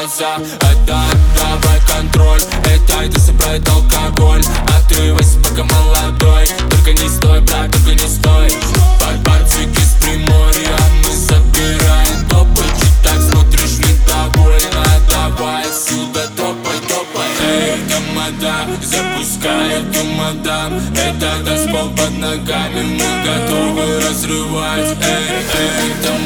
глаза. Это давай контроль, это ты собрать алкоголь. Отрывайся, пока молодой, только не стой, брат, только не стой. Барбарчик из Приморья, мы забираем топы. Чуть так смотришь недовольно, давай отсюда топай, топай. Эй, тамада, запускай чемодан. Это танцпол под ногами, мы готовы разрывать. Эй, эй, тамада.